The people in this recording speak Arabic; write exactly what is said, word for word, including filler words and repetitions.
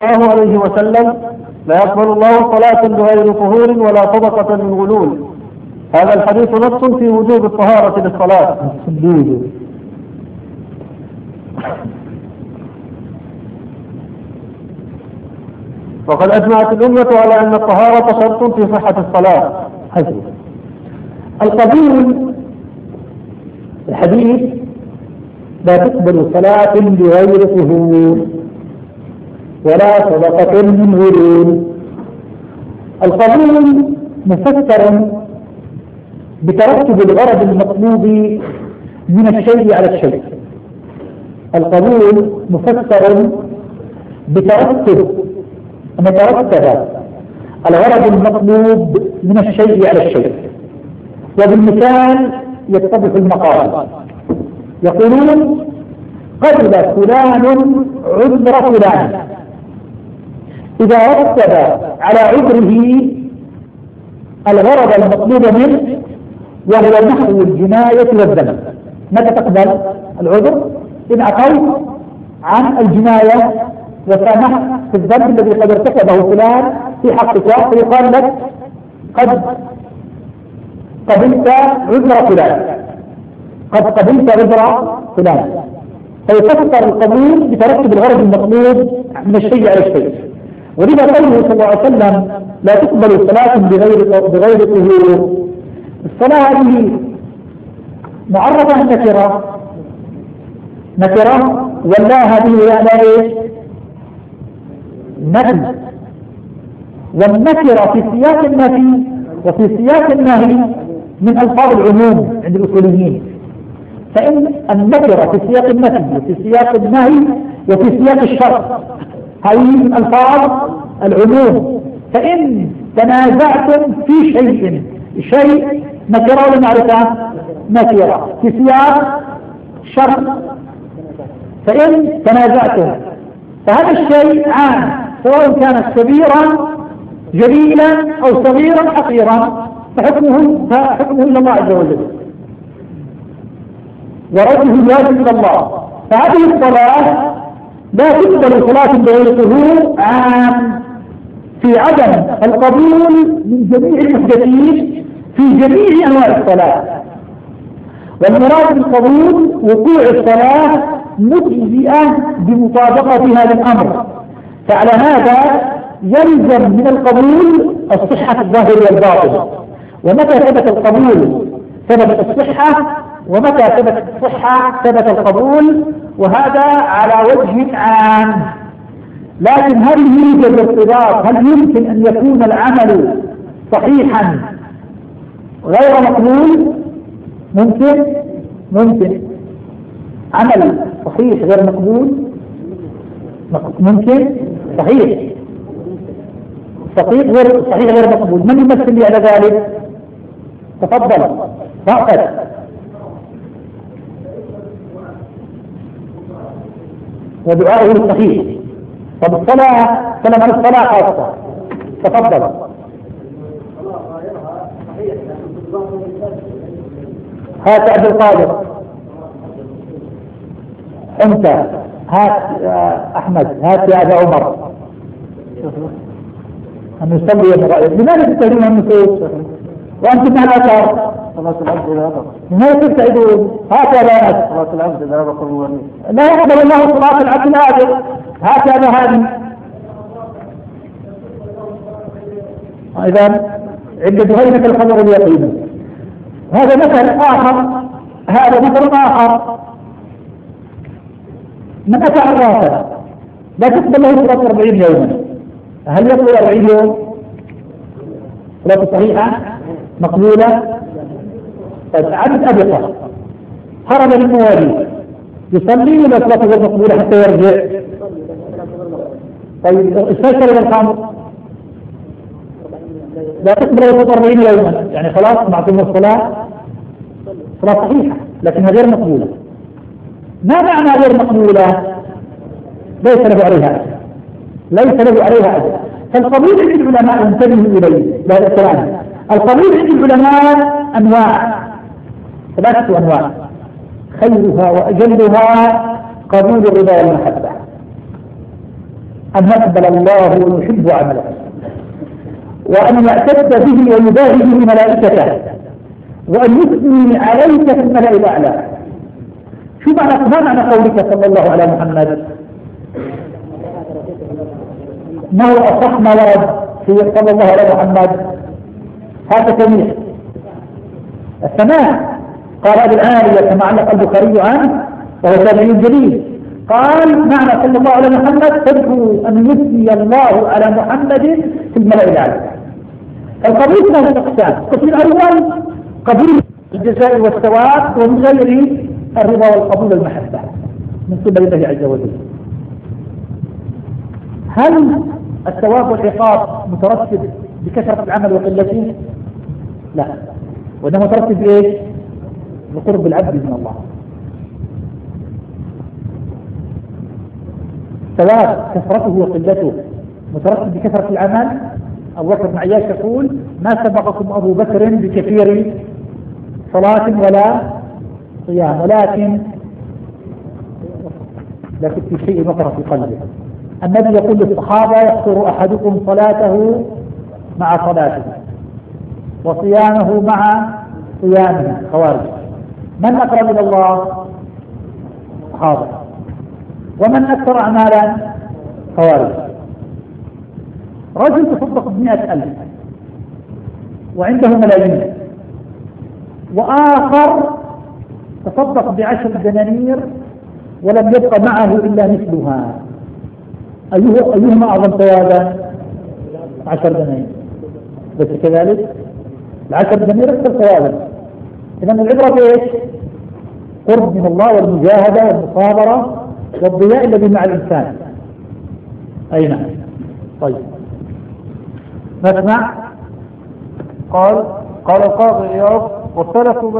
الله عليه وسلم: لا يقبل الله صلاة بغير طهور ولا صدقة من غلول. هذا الحديث نص في وجوب الطهارة للصلاة. وقد أجمعت الأمة على أن الطهارة شرط في صحة الصلاة. حسن القبول الحديث: لا تقبل صلاة بغير طهور ولا صدقة من غلول. القبول مفسر بترتب الغرض المطلوب من الشيء على الشيء. القبول مفسر بترتب أن يترتب الغرض المطلوب من الشيء على الشيء. وبالمثال يتضح المقال. يقولون: قبل فلان عذر فلان إذا رتب على عذره الغرض المطلوب منه وهو نحو الجناية والذنب. متى تقبل العذر؟ إن عفوت عن الجناية وسامحت في الذنب الذي قد ارتكبه فلان في حقك، فيقال لك: قد قبلت عذر فلان، قد قبلت عذر فلان. فيفسر القبول بترتب الغرض المطلوب من الشيء على الشيء. ولذا قوله صلى الله عليه وسلم: لا تقبل صلاة بغير بغير طهور. الصلاة هذه معرفة نكرة نكرة ولا هذه لا ايش؟ نفي. والنكرة في سياق النفي وفي سياق النهي من ألفاظ العموم عند الأصوليين. فإن النكرة في سياق النفي وفي سياق النهي وفي سياق الشرط هذه من ألفاظ العموم. فإن تنازعتم في شيء شيء نكرة ولا معرفة؟ نكرة في سياق شرط. فإن تنازعتم فهذا الشيء عام، سواء كان كبيرا جليلا أو صغيرا حقيرا، فحكمه فحكمه إلى الله عز وجل ورده الواجب إلى الله. فهذه الصلاة لا تقبل صلاة بغير طهور عام في عدم القبول من جميع المحدثين في جميع أنواع الصلاة. والمراد بالقبول وقوع الصلاة مجزئة بمطابقة هذا الأمر. فعلى هذا يلزم من القبول الصحة الظاهر والباطن. ومتى ثبت القبول ثبت الصحة، ومتى ثبت الصحة ثبت القبول، وهذا على وجه عام. لكن هل يوجد ارتباط؟ هل يمكن أن يكون العمل صحيحا غير مقبول؟ ممكن ممكن عمل صحيح غير مقبول ممكن صحيح صحيح غير صحيح غير مقبول. من يمثل لي على ذلك؟ تفضل. فقط ودعائه الصحيح. طب الصلاة كلام عن الصلاة خاصة. تفضل. هات عبد القادر، انت هات احمد، هات يا ابا عمر ان يصلي المغرب. لماذا تستهدون النصوص وانتم على الاثار؟ صلاة العبد لا يبقى. لماذا تستعيدون؟ هات يا ابا صلاة العبد لا يبقى. لا يقبل الله صلاة العبد الآجر. هات يا ابا هادي. اذا عند هينة الخبر اليقين. هذا مثل آخر هذا مثل آخر من أتى الرافع لا تقبل له صلاة أربعين يوما. هل يقبل أربعين يوم؟ صلاة صحيحة مقبولة؟ طيب عدد أبقى هرب للموالي يصلي ولا صلاة غير مقبولة حتى يرجع؟ طيب استشهد الخمر لا تقبل له أربعين يوما، يعني خلاص معطيهم الصلاة صلاة صحيحة لكنها غير مقبولة. ما معنى غير مقبولة؟ ليس له عليها أجر، ليس له عليها أجر. فالقبول عند العلماء ينتبهوا إليه بهذا الكلام. القبول عند العلماء أنواع، ثلاثة أنواع: خيرها وأجلها قبول الرضا والمحبة. أن يقبل الله ويحب عمله، وأن يعتد به ويباهي به ملائكته، وأن يثني عليك في الملأ الأعلى. شو معنى ما معنى قولك صلى الله على محمد؟ ما هو أصح ما ورد في صلى الله على محمد؟ هذا سميع الثناء. قال أبي العالية كما علق البخاري عنه وهو تابعي جليل، قال معنى صلى الله على محمد تدعو أن يثني الله على محمد في الملأ الأعلى. القبول له أقسام: القسم الأول قبول الجزاء والثواب ومن غير الرضا والقبول والمحبة من قبل الله عز وجل. هل الثواب والعقاب مترتب بكثرة العمل وقلته؟ لا، وإنما مترتب بإيش؟ بقرب العبد من الله. سواء كثرته وقلته مترتب بكثرة العمل. أبو بكر بن عياش يقول: ما سبقكم أبو بكر بكثير صلاة ولا صيام، ولكن لكن في شيء وقر في قلبه. النبي يقول للصحابة: يقصر أحدكم صلاته مع صلاته وصيامه مع صيامه. خوارج. من أقرب إلى الله؟ صحابة. ومن أكثر أعمالا؟ خوارج. رجل تصدق بمئة ألف وعنده ملايين، وآخر تصدق بعشر دنانير ولم يبق معه إلا مثلها. أيه أيهما أعظم ثوابا؟ عشر دنانير. بس كذلك العشر دنانير أكثر ثوابا. إذن العبرة بإيش؟ قرب من الله والمجاهدة والمصابرة والضياء الذي مع الإنسان. أي نعم. طيب نسمع. قال قال القاضي إياض: واختلفوا